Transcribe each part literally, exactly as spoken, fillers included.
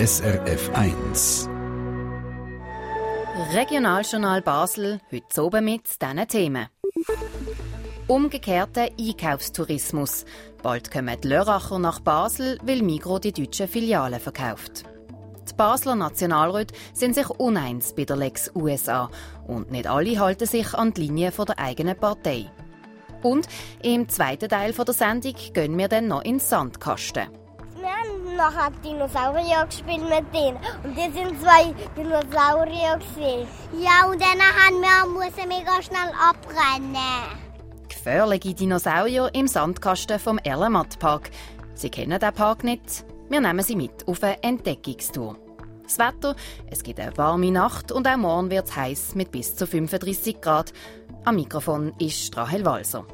S R F eins. Regionaljournal Basel, heute oben mit diesen Themen. Umgekehrter Einkaufstourismus. Bald kommen die Lörracher nach Basel, weil Migros die deutschen Filialen verkauft. Die Basler Nationalräte sind sich uneins bei der Lex U S A und nicht alle halten sich an die Linie der eigenen Partei. Und im zweiten Teil der Sendung gehen wir dann noch ins Sandkasten. Wir haben nachher Dinosaurier gespielt mit denen. Und die sind zwei Dinosaurier gesehen. Ja, und dann haben wir müssen mega schnell abrennen. Gefährliche Dinosaurier im Sandkasten vom Erlenmatt-Park. Sie kennen den Park nicht? Wir nehmen Sie mit auf eine Entdeckungstour. Das Wetter, es gibt eine warme Nacht und auch morgen wird es heiß mit bis zu fünfunddreissig Grad. Am Mikrofon ist Rahel Walser.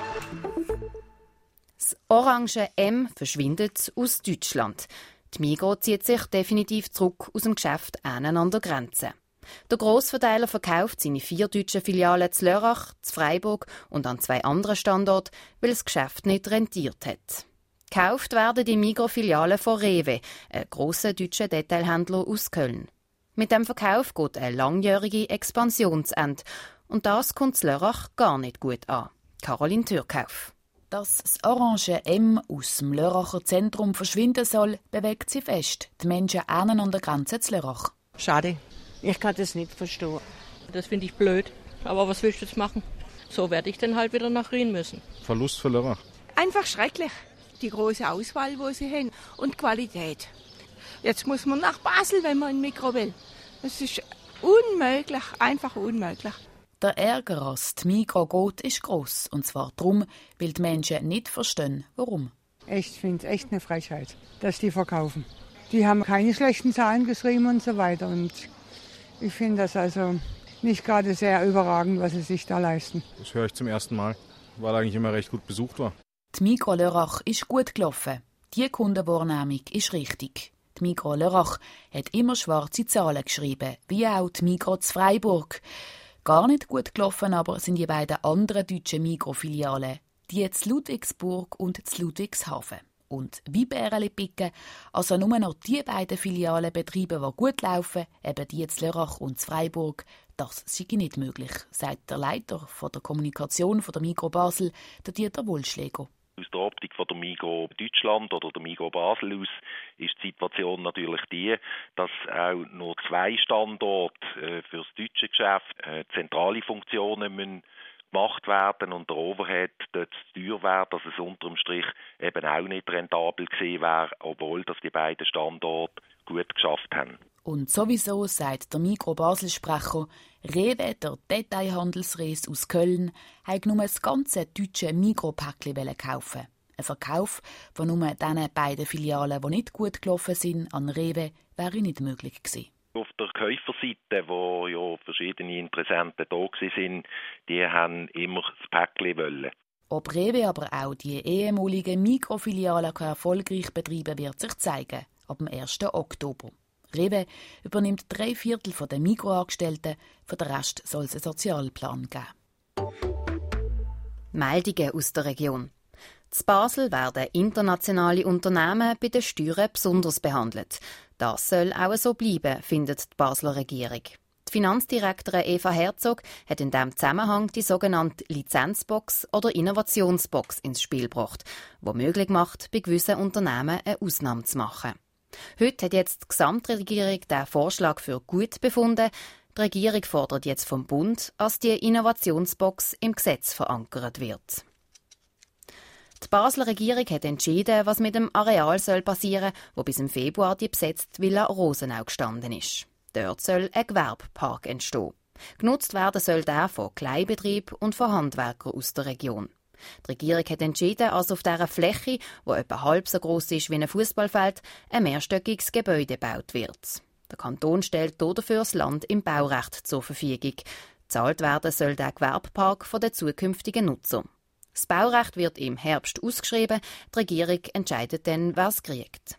Das orange M verschwindet aus Deutschland. Die Migros zieht sich definitiv zurück aus dem Geschäft an der Grenze. Der Grossverteiler verkauft seine vier deutschen Filialen zu Lörrach, zu Freiburg und an zwei anderen Standorten, weil das Geschäft nicht rentiert hat. Gekauft werden die Migros-Filialen von Rewe, einem grossen deutschen Detailhändler aus Köln. Mit dem Verkauf geht eine langjährige Expansion zu Ende. Und das kommt zu Lörrach gar nicht gut an. Caroline Türkauf. Dass das orange M aus dem Lörracher Zentrum verschwinden soll, bewegt sie fest. Die Menschen ahnen an der Grenze zu Lörrach. Schade. Ich kann das nicht verstehen. Das finde ich blöd. Aber was willst du jetzt machen? So werde ich dann halt wieder nach Rien müssen. Verlust für Lörrach. Einfach schrecklich. Die große Auswahl, wo sie haben, und Qualität. Jetzt muss man nach Basel, wenn man in Migros will. Das ist unmöglich, einfach unmöglich. Der Ärger, dass die Migros geht, ist gross. Und zwar darum, weil die Menschen nicht verstehen, warum. Ich finde es echt eine Frechheit, dass die verkaufen. Die haben keine schlechten Zahlen geschrieben und so weiter. Und ich finde das also nicht gerade sehr überragend, was sie sich da leisten. Das höre ich zum ersten Mal, weil eigentlich immer recht gut besucht war. Die Migros Lörrach ist gut gelaufen. Die Kundenwahrnehmung ist richtig. Die Migros Lörrach hat immer schwarze Zahlen geschrieben, wie auch die Migros zu Freiburg. Gar nicht gut gelaufen aber sind die beiden anderen deutschen Migros-Filialen, die zu Ludwigsburg und zu Ludwigshafen. Und wie Bäreli picken, also nur noch die beiden Filialen betreiben, die gut laufen, eben die zu Lörrach und zu Freiburg, das sei nicht möglich, sagt der Leiter von der Kommunikation von der Migros Basel, der Dieter Wohlschläger. Aus der Optik von der Migros Deutschland oder der Migros Basel aus ist die Situation natürlich die, dass auch nur zwei Standorte äh, für das deutsche Geschäft äh, zentrale Funktionen müssen gemacht werden und der Overhead dort zu teuer wäre, dass es unterm Strich eben auch nicht rentabel gewesen wäre, obwohl das die beiden Standorte gut geschafft haben. Und sowieso, sagt der Migros Basel-Sprecher, Rewe, der Detailhandelsreis aus Köln, hat nur das ganze deutsche Migros-Päckchen kaufen. Ein Verkauf von nur diesen beiden Filialen, die nicht gut gelaufen sind, an Rewe, wäre nicht möglich gewesen. Auf der Käuferseite, wo ja verschiedene Interessenten da waren, die haben immer das Päckchen wollen. Ob Rewe aber auch die ehemaligen Migros-Filialen erfolgreich betreiben, wird sich zeigen, ab dem ersten Oktober. Rewe übernimmt drei Viertel der Migros-Angestellten, für den Rest soll es einen Sozialplan geben. Meldungen aus der Region. In Basel werden internationale Unternehmen bei den Steuern besonders behandelt. Das soll auch so bleiben, findet die Basler Regierung. Die Finanzdirektorin Eva Herzog hat in diesem Zusammenhang die sogenannte Lizenzbox oder Innovationsbox ins Spiel gebracht, die möglich macht, bei gewissen Unternehmen eine Ausnahme zu machen. Heute hat jetzt die Gesamtregierung diesen Vorschlag für gut befunden. Die Regierung fordert jetzt vom Bund, dass die Innovationsbox im Gesetz verankert wird. Die Basler Regierung hat entschieden, was mit dem Areal soll passieren soll, wo bis im Februar die besetzte Villa Rosenau gestanden ist. Dort soll ein Gewerbepark entstehen. Genutzt werden soll der von Kleinbetrieben und von Handwerkern aus der Region. Die Regierung hat entschieden, dass auf dieser Fläche, die etwa halb so gross ist wie ein Fußballfeld, ein mehrstöckiges Gebäude gebaut wird. Der Kanton stellt dafür das Land im Baurecht zur Verfügung. Bezahlt werden soll der Gewerbepark von den zukünftigen Nutzern. Das Baurecht wird im Herbst ausgeschrieben. Die Regierung entscheidet dann, wer es kriegt.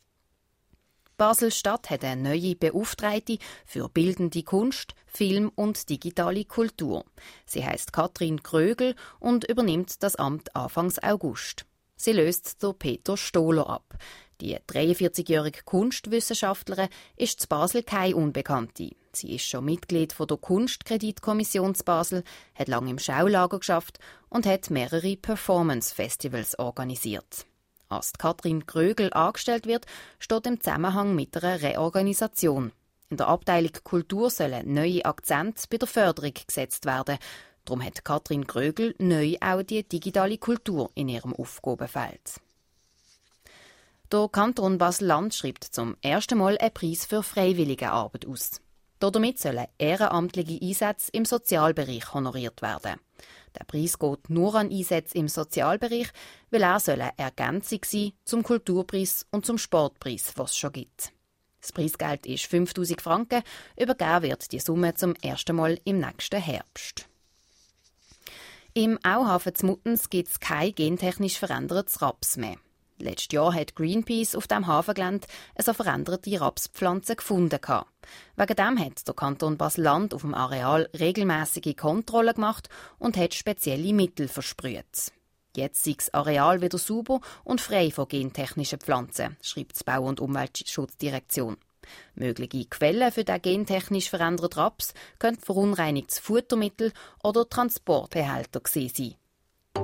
Basel-Stadt hat eine neue Beauftragte für bildende Kunst, Film und digitale Kultur. Sie heisst Katrin Krögel und übernimmt das Amt Anfangs August. Sie löst der Peter Stohler ab. Die dreiundvierzigjährige Kunstwissenschaftlerin ist zu Basel keine Unbekannte. Sie ist schon Mitglied der Kunstkreditkommission zu Basel, hat lange im Schaulager geschafft und hat mehrere Performance-Festivals organisiert. Als Katrin Grögel angestellt wird, steht im Zusammenhang mit einer Reorganisation. In der Abteilung Kultur sollen neue Akzente bei der Förderung gesetzt werden. Darum hat Katrin Grögel neu auch die digitale Kultur in ihrem Aufgabenfeld. Der Kanton Basel-Land schreibt zum ersten Mal einen Preis für Freiwilligenarbeit aus. Damit sollen ehrenamtliche Einsätze im Sozialbereich honoriert werden. Der Preis geht nur an Einsätze im Sozialbereich, weil er soll eine Ergänzung sein zum Kulturpreis und zum Sportpreis, was es schon gibt. Das Preisgeld ist fünftausend Franken, übergeben wird die Summe zum ersten Mal im nächsten Herbst. Im Auhafen zu Muttens gibt es kein gentechnisch verändertes Raps mehr. Letztes Jahr hat Greenpeace auf dem Hafengelände eine veränderte Rapspflanze gefunden. Wegen dem hat der Kanton Basel-Land auf dem Areal regelmäßige Kontrollen gemacht und hat spezielle Mittel versprüht. Jetzt sei das Areal wieder sauber und frei von gentechnischen Pflanzen, schreibt die Bau- und Umweltschutzdirektion. Mögliche Quellen für den gentechnisch veränderten Raps können verunreinigtes Futtermittel oder Transportbehälter gewesen sein.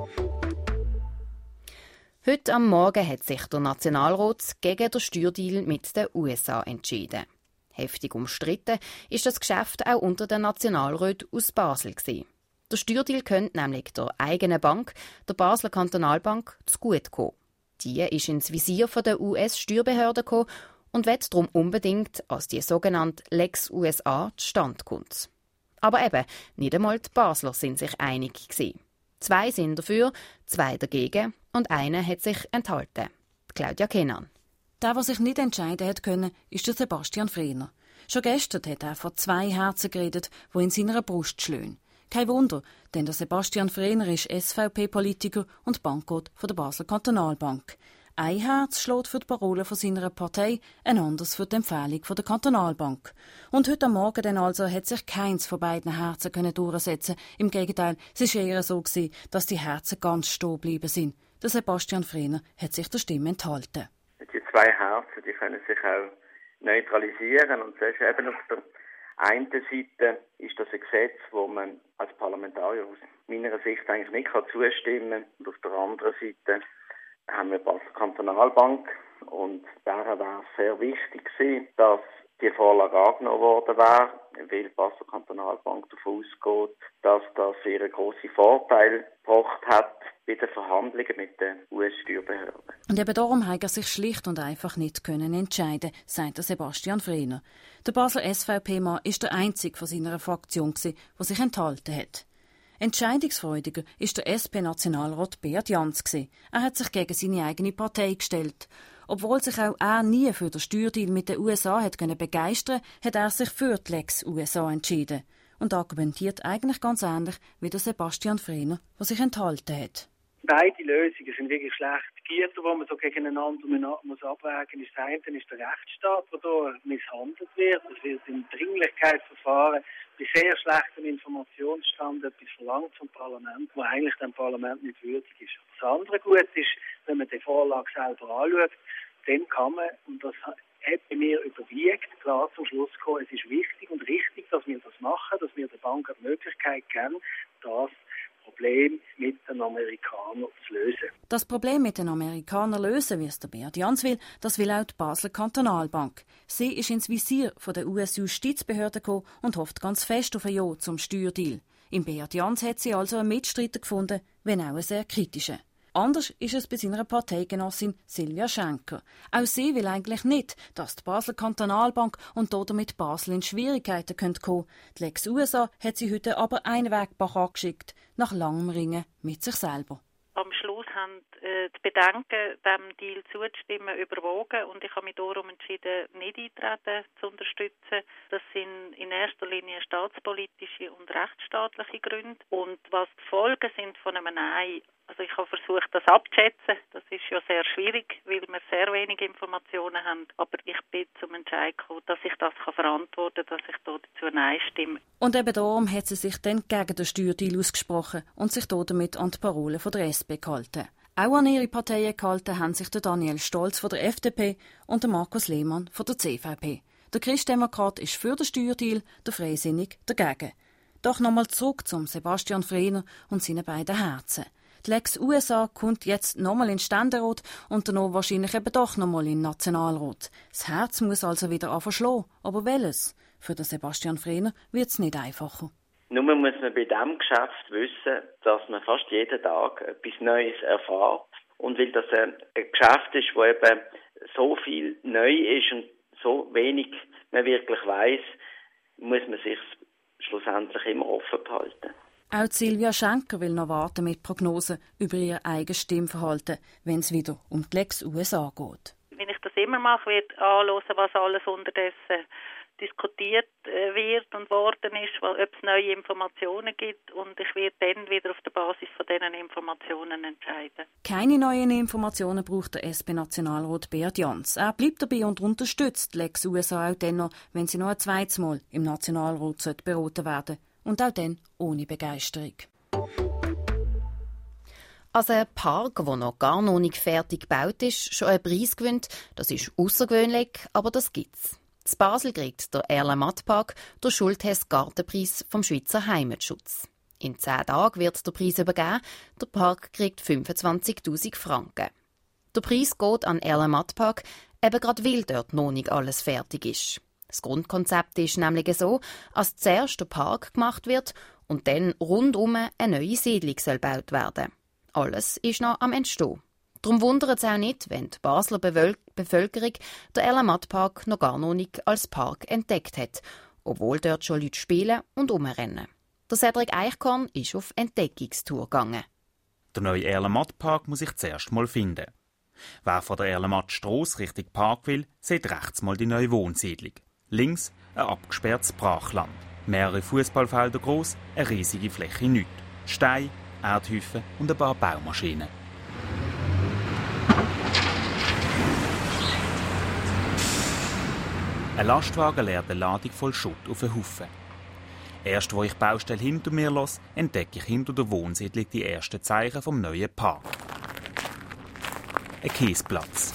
Heute am Morgen hat sich der Nationalrat gegen den Steuerdeal mit den U S A entschieden. Heftig umstritten ist das Geschäft auch unter den Nationalräten aus Basel gewesen. Der Steuerdeal könnte nämlich der eigenen Bank, der Basler Kantonalbank, zugutekommen. Die ist ins Visier der U S-Steuerbehörden gekommen und wird darum unbedingt als die sogenannte Lex U S A zustande kommt. Aber eben, nicht einmal die Basler sind sich einig gewesen. Zwei sind dafür, zwei dagegen und einer hat sich enthalten. Claudia Kenan. Der, der sich nicht entscheiden hat können, ist der Sebastian Frehner. Schon gestern hat er von zwei Herzen geredet, die in seiner Brust schlagen. Kein Wunder, denn der Sebastian Frehner ist S V P-Politiker und Bankrat von der Basler Kantonalbank. Ein Herz schlägt für die Parolen von seiner Partei, ein anderes für die Empfehlung von der Kantonalbank. Und heute Morgen dann also hat sich keins von beiden Herzen können durchsetzen. Im Gegenteil, es war eher so gewesen, dass die Herzen ganz stehen geblieben sind. Der Sebastian Frehner hat sich der Stimme enthalten. Die zwei Herzen, die können sich auch neutralisieren. Und das ist eben auf der einen Seite ist das ein Gesetz, wo man als Parlamentarier aus meiner Sicht eigentlich nicht zustimmen kann. Und auf der anderen Seite haben wir die Basler Kantonalbank und daher wäre es sehr wichtig gewesen, dass die Vorlage angenommen worden wäre, weil die Basler Kantonalbank davon ausgeht, dass das ihren grossen Vorteil gebracht hat bei den Verhandlungen mit den U S-Steuerbehörden. Und eben darum hat er sich schlicht und einfach nicht können entscheiden, sagt der Sebastian Frehner. Der Basler S V P-Mann ist der einzige von seiner Fraktion gewesen, der sich enthalten hat. Entscheidungsfreudiger ist der S P-Nationalrat Beat Jans gewesen. Er hat sich gegen seine eigene Partei gestellt. Obwohl sich auch er nie für den Steuerdeal mit den U S A hat können begeistern, hat er sich für die Lex U S A entschieden und argumentiert eigentlich ganz ähnlich wie der Sebastian Frehner, der sich enthalten hat. Beide Lösungen sind wirklich schlecht. Die Gitter, die man so gegeneinander muss abwägen muss, das eine ist der Rechtsstaat, der hier misshandelt wird. Es wird im Dringlichkeitsverfahren bei sehr schlechtem Informationsstand etwas verlangt vom Parlament, wo eigentlich dem Parlament nicht würdig ist. Das andere Gut ist, wenn man die Vorlage selber anschaut, dann kann man, und das hat bei mir überwiegt, klar zum Schluss kommen, es ist wichtig und richtig, dass wir das machen, dass wir der Bank die Möglichkeit geben, das Problem mit den Amerikanern zu lösen. Das Problem mit den Amerikanern lösen, wie es der Beat Jans will, das will auch die Basler Kantonalbank. Sie ist ins Visier von der U S-Justizbehörde gekommen und hofft ganz fest auf ein Ja zum Steuerdeal. Im Beat Jans hat sie also einen Mitstreiter gefunden, wenn auch einen sehr kritischen. Anders ist es bei seiner Parteigenossin Silvia Schenker. Auch sie will eigentlich nicht, dass die Basler Kantonalbank und damit Basel in Schwierigkeiten kommen können. Die Lex U S A hat sie heute aber einen Wegbach angeschickt, nach langem Ringen mit sich selber. Am Schluss haben äh, die Bedenken, diesem Deal zuzustimmen, überwogen und ich habe mich darum entschieden, nicht eintreten zu unterstützen. Das sind in erster Linie staatspolitische und rechtsstaatliche Gründe. Und was die Folgen sind von einem Nein, also ich habe versucht, das abzuschätzen. Das ist ja sehr schwierig, weil wir sehr wenig Informationen haben. Aber ich bin zum Entscheid gekommen, dass ich das verantworten kann, dass ich dazu Nein stimme. Und eben darum hat sie sich dann gegen den Steuerdeal ausgesprochen und sich damit an die Parolen von der S P gehalten. Auch an ihre Parteien gehalten haben sich der Daniel Stolz von der F D P und der Markus Lehmann von der C V P. Der Christdemokrat ist für den Steuerdeal, der Freisinnig dagegen. Doch nochmal zurück zum Sebastian Frehner und seinen beiden Herzen. Die Lex U S A kommt jetzt nochmal in den Ständerat und dann wahrscheinlich eben doch nochmal in den Nationalrat. Das Herz muss also wieder anfangen. Aber welches? Für den Sebastian Frehner wird es nicht einfacher. Nur muss man bei diesem Geschäft wissen, dass man fast jeden Tag etwas Neues erfährt. Und weil das ein Geschäft ist, wo eben so viel neu ist und so wenig man wirklich weiss, muss man sich schlussendlich immer offen behalten. Auch Silvia Schenker will noch warten mit Prognosen über ihr eigenes Stimmverhalten, wenn es wieder um die Lex U S A geht. Wenn ich das immer mache, wird anhören, was alles unterdessen diskutiert wird und worden ist, ob es neue Informationen gibt, und ich werde dann wieder auf der Basis von diesen Informationen entscheiden. Keine neuen Informationen braucht der S P-Nationalrat Beat Jans. Er bleibt dabei und unterstützt die Lex U S A auch dann noch, wenn sie noch ein zweites Mal im Nationalrat beraten werden. Und auch dann ohne Begeisterung. Als ein Park, der noch gar noch nicht fertig gebaut ist, schon einen Preis gewinnt, das ist außergewöhnlich, aber das gibt's. In Basel kriegt der Erlenmatt-Park den Schulthess-Gartenpreis vom Schweizer Heimatschutz. In zehn Tagen wird der Preis übergeben. Der Park kriegt fünfundzwanzigtausend Franken. Der Preis geht an Erlenmatt-Park, eben gerade weil dort noch nicht alles fertig ist. Das Grundkonzept ist nämlich so, dass zuerst der Park gemacht wird und dann rundum eine neue Siedlung soll gebaut werden. Alles ist noch am Entstehen. Darum wundert es auch nicht, wenn die Basler Bewölk- Bevölkerung den Erlenmatt-Park noch gar noch nicht als Park entdeckt hat, obwohl dort schon Leute spielen und umrennen. Der Cedric Eichkorn ist auf Entdeckungstour gegangen. Der neue Erlenmatt-Park muss ich zuerst mal finden. Wer von der Erlenmatt-Strasse Richtung Park will, sieht rechts mal die neue Wohnsiedlung. Links ein abgesperrtes Brachland. Mehrere Fußballfelder groß, eine riesige Fläche nichts. Steine, Erdhäufen und ein paar Baumaschinen. Ein Lastwagen leert eine Ladung voll Schutt auf einen Haufen. Erst wo ich die Baustelle hinter mir lasse, entdecke ich hinter der Wohnsiedlung die ersten Zeichen vom neuen Park. Ein Kiesplatz.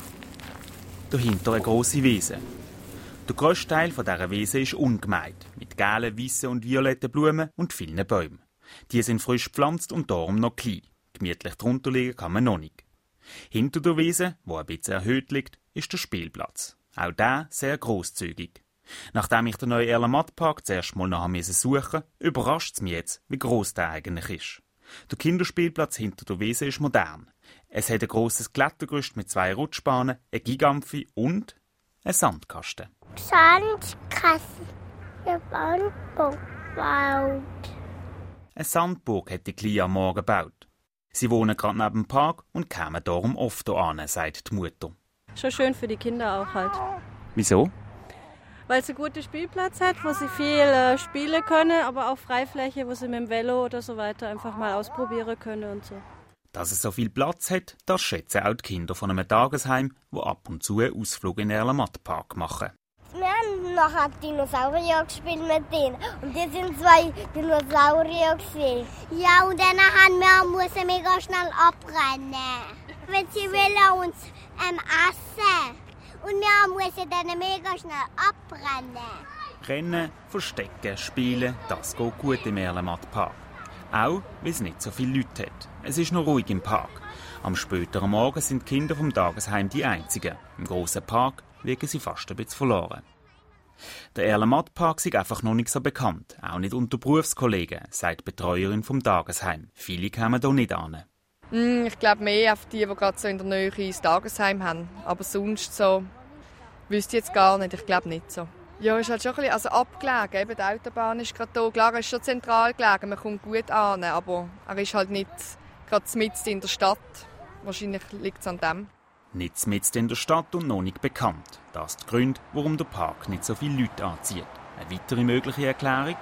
Dahinter eine grosse Wiese. Der grösste Teil dieser Wiese ist ungemäht, mit gelben, weißen und violetten Blumen und vielen Bäumen. Die sind frisch gepflanzt und darum noch klein. Gemütlich drunter liegen kann man noch nicht. Hinter der Wiese, wo ein bisschen erhöht liegt, ist der Spielplatz. Auch der sehr grosszügig. Nachdem ich den neuen Erlenmatt-Park zuerst mal noch suchen musste, überrascht es mich jetzt, wie gross der eigentlich ist. Der Kinderspielplatz hinter der Wiese ist modern. Es hat ein grosses Klettergerüst mit zwei Rutschbahnen, eine Gigampfi und einen Sandkasten. Sandkasten. Ich habe Sandburg gebaut. Eine Sandburg hat die Kleine am Morgen gebaut. Sie wohnen gerade neben dem Park und kommen darum oft hierher, sagt die Mutter. Schon schön für die Kinder auch halt. Wieso? Weil es einen guten Spielplatz hat, wo sie viel äh, spielen können, aber auch Freifläche, wo sie mit dem Velo oder so weiter einfach mal ausprobieren können und so. Dass es so viel Platz hat, das schätzen auch die Kinder von einem Tagesheim, die ab und zu einen Ausflug in den Erlenmatt-Park machen. Wir haben nachher Dinosaurier gespielt mit denen. Und die sind zwei Dinosaurier gesehen. Ja, und dann haben wir müssen mega schnell abrennen. Wenn sie wollen uns ähm, essen. Und wir müssen dann mega schnell abrennen. Rennen, verstecken, spielen, das geht gut im Erlenmatt-Park. Auch, weil es nicht so viele Leute hat. Es ist noch ruhig im Park. Am späteren Morgen sind die Kinder vom Tagesheim die einzigen. Im grossen Park wirken sie fast ein bisschen verloren. Der Erlenmatt-Park ist einfach noch nicht so bekannt, auch nicht unter Berufskollegen, sagt die Betreuerin vom Tagesheim. Viele kommen hier nicht an. Mm, ich glaube mehr auf die, die gerade so in der Nähe ins Tagesheim haben. Aber sonst so, wüsste ich jetzt gar nicht, ich glaube nicht so. Ja, ist halt schon ein bisschen also abgelegen. Eben, die Autobahn ist gerade hier. Klar, er ist schon zentral gelegen, man kommt gut an, aber er ist halt nicht gerade mitten in der Stadt. Wahrscheinlich liegt es an dem. Nicht mitten in der Stadt und noch nicht bekannt. Das ist der Grund, warum der Park nicht so viele Leute anzieht. Eine weitere mögliche Erklärung?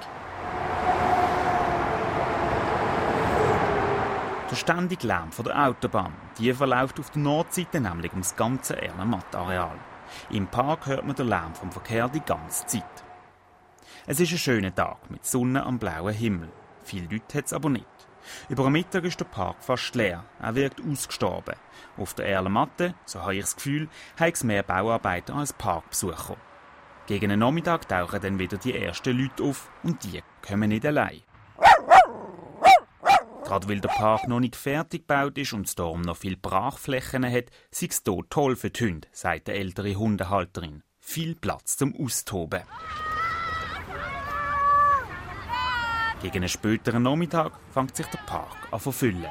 Der ständige Lärm von der Autobahn. Die verläuft auf der Nordseite nämlich ums ganze Erlenmatt-Areal. Im Park hört man den Lärm vom Verkehr die ganze Zeit. Es ist ein schöner Tag mit Sonne am blauen Himmel. Viele Leute hat es aber nicht. Über den Mittag ist der Park fast leer. Er wirkt ausgestorben. Auf der Erlenmatte, so habe ich das Gefühl, haben es mehr Bauarbeiter als Parkbesucher. Gegen den Nachmittag tauchen dann wieder die ersten Leute auf und die kommen nicht allein. Gerade weil der Park noch nicht fertig gebaut ist und es darum noch viele Brachflächen hat, sei es hier toll für die Hunde, sagt eine ältere Hundehalterin. Viel Platz zum Austoben. Gegen einen späteren Nachmittag fängt sich der Park an zu füllen.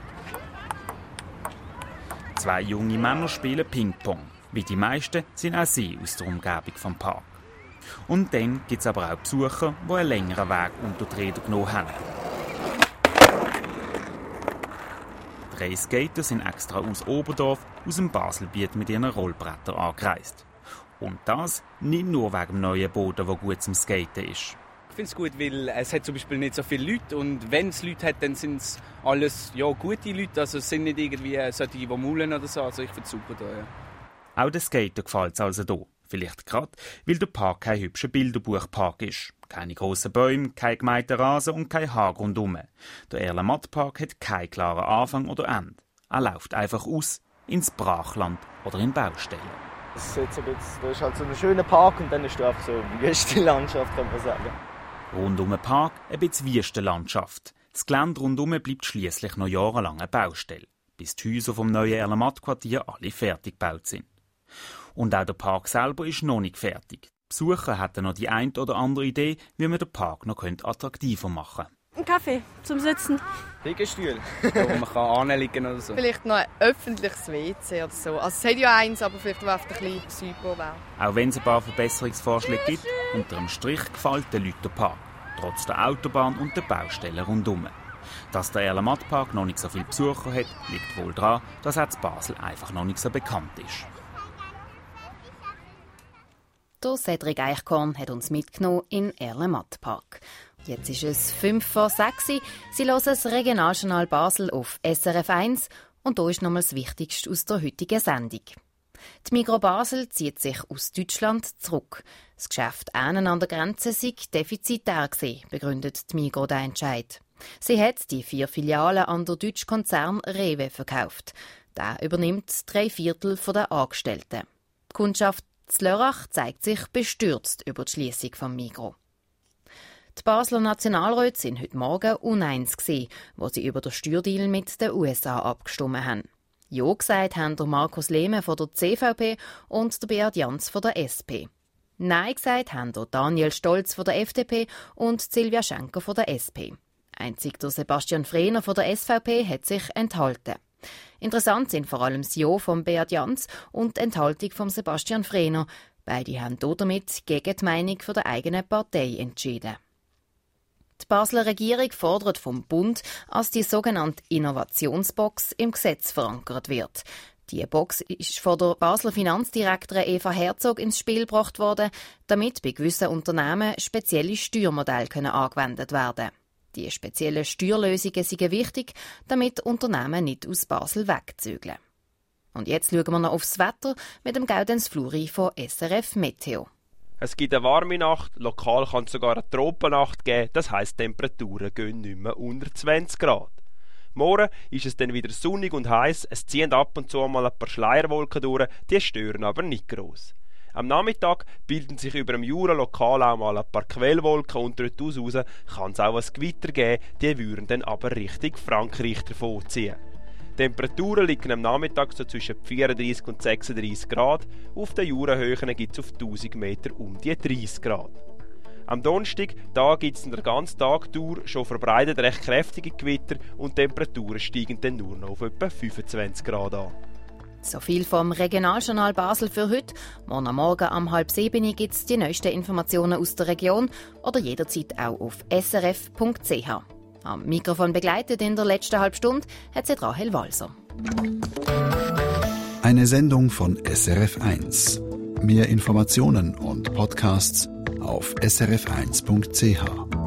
Zwei junge Männer spielen Ping-Pong. Wie die meisten sind auch sie aus der Umgebung vom Park. Und dann gibt es aber auch Besucher, die einen längeren Weg unter die Räder genommen haben. Drei Skater sind extra aus Oberdorf, aus dem Baselbiet mit ihren Rollbrettern angereist. Und das nicht nur wegen dem neuen Boden, der gut zum Skaten ist. Ich finde es gut, weil es hat zum Beispiel nicht so viele Leute und wenn es Leute hat, dann sind es alles ja, gute Leute, also es sind nicht irgendwie solche, die maulen oder so, also ich finde es super hier, ja. Auch den Skater gefällt es also hier. Vielleicht gerade, weil der Park kein hübscher Bilderbuchpark ist. Keine grossen Bäume, kein gemähter Rasen und kein Haar rundherum. Der Erlenmatt-Park hat keinen klaren Anfang oder Ende. Er läuft einfach aus ins Brachland oder in Baustellen. Das ist, jetzt ein bisschen, das ist halt so ein schöner Park und dann ist da einfach so eine Wüstenlandschaft, kann man sagen. Rund um den Park ein bisschen Wüstenlandschaft. Das Gelände rundherum bleibt schliesslich noch jahrelang eine Baustelle, bis die Häuser vom neuen Erlenmatt-Quartier alle fertig gebaut sind. Und auch der Park selber ist noch nicht fertig. Die Besucher hätten noch die ein oder andere Idee, wie man den Park noch attraktiver machen könnte. Ein Kaffee zum Sitzen. Liegestuhl, wo man kann anliegen oder so. Vielleicht noch ein öffentliches W C oder so. Also es hat ja eins, aber vielleicht wäre es ein bisschen Südpol wäre. Auch wenn es ein paar Verbesserungsvorschläge gibt, unter dem Strich gefällt den Leuten der Park. Trotz der Autobahn und der Baustellen rundherum. Dass der Erlenmatt-Park noch nicht so viele Besucher hat, liegt wohl daran, dass er in Basel einfach noch nicht so bekannt ist. Der Cedric Eichkorn hat uns mitgenommen in den Erlenmatt-Park. Jetzt ist es fünf vor sechs. Sie hören das Regionaljournal Basel auf S R F eins und hier ist nochmal das Wichtigste aus der heutigen Sendung. Die Migros Basel zieht sich aus Deutschland zurück. Das Geschäft an der Grenze sei defizitär gewesen, begründet die Migros den Entscheid. Sie hat die vier Filialen an der deutschen Konzern Rewe verkauft. Der übernimmt drei Viertel der Angestellten. Die Kundschaft in Lörrach zeigt sich bestürzt über die Schliessung vom Migros. Die Basler Nationalräte sind heute Morgen uneins gewesen, wo sie über den Steuerdeal mit den U S A abgestimmt haben. Ja gesagt haben der Markus Lehmann von der C V P und der Beat Jans von der S P. Nein gesagt haben der Daniel Stolz von der F D P und Silvia Schenker von der S P. Einzig der Sebastian Frehner von der S V P hat sich enthalten. Interessant sind vor allem das Ja von Beat Jans und die Enthaltung von Sebastian Frehner. Beide haben damit gegen die Meinung der eigenen Partei entschieden. Die Basler Regierung fordert vom Bund, dass die sogenannte Innovationsbox im Gesetz verankert wird. Die Box ist von der Basler Finanzdirektorin Eva Herzog ins Spiel gebracht worden, damit bei gewissen Unternehmen spezielle Steuermodelle angewendet werden können. Die speziellen Steuerlösungen sind wichtig, damit Unternehmen nicht aus Basel wegzügeln. Und jetzt schauen wir noch aufs Wetter mit dem Gaudenz Fluri von S R F Meteo. Es gibt eine warme Nacht, lokal kann es sogar eine Tropennacht geben, das heisst, Temperaturen gehen nicht mehr unter zwanzig Grad. Morgen ist es dann wieder sonnig und heiß, es ziehen ab und zu mal ein paar Schleierwolken durch, die stören aber nicht gross. Am Nachmittag bilden sich über dem Jura lokal auch mal ein paar Quellwolken und dort raus kann es auch ein Gewitter geben, die würden dann aber Richtung Frankreich davonziehen. Die Temperaturen liegen am Nachmittag so zwischen vierunddreissig und sechsunddreissig Grad, auf den Jurahöhen gibt es auf tausend Meter um die dreißig Grad. Am Donnerstag gibt es den ganzen Tag durch schon verbreitet recht kräftige Gewitter und die Temperaturen steigen dann nur noch auf etwa fünfundzwanzig Grad an. So viel vom Regionaljournal Basel für heute. Morgen am Morgen um halb sieben gibt es die neuesten Informationen aus der Region oder jederzeit auch auf s r f punkt c h. Am Mikrofon begleitet in der letzten halben Stunde hat sie Rahel Walser. Eine Sendung von S R F eins. Mehr Informationen und Podcasts auf s r f eins punkt c h.